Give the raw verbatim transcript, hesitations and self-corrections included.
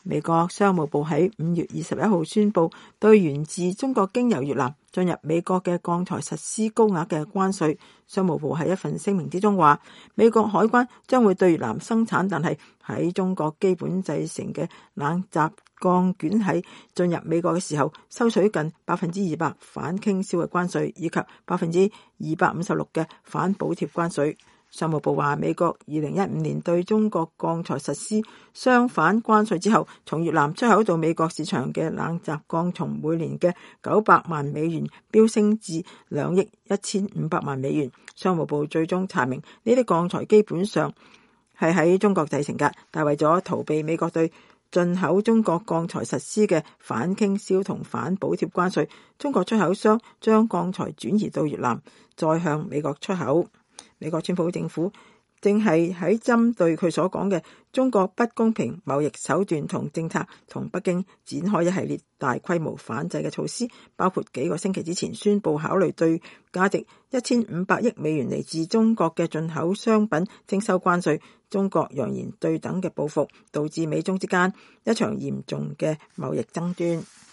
美國商務部喺五月二十一號宣布，對源自中國經由越南進入美國嘅鋼材實施高額嘅關稅。商務部喺一份聲明之中話，美國海關將會對越南生產但係喺中國基本製成嘅冷軋鋼捲喺進入美國嘅時候收取近百分之二百反傾銷嘅關稅，以及百分之二百五十六嘅反補貼關稅。商務部話，美國二零一五年對中國鋼材實施相反關稅之後，從越南出口到美國市場嘅冷軋鋼從每年嘅九百萬美元飆升至兩億一千五百萬美元。商務部最終查明，呢啲鋼材基本上係喺中國製成㗎，但為咗逃避美國對進口中國鋼材實施嘅反傾銷同反補貼關稅，中國出口商將鋼材轉移到越南，再向美國出口。美國川普政府正係喺針對佢所講嘅中國不公平貿易手段同政策，同北京展開一系列大規模反制嘅措施，包括幾個星期之前宣布考慮對價值一千五百億美元嚟自中國嘅進口商品徵收關稅。中國揚言對等嘅報復，導致美中之間一場嚴重嘅貿易爭端。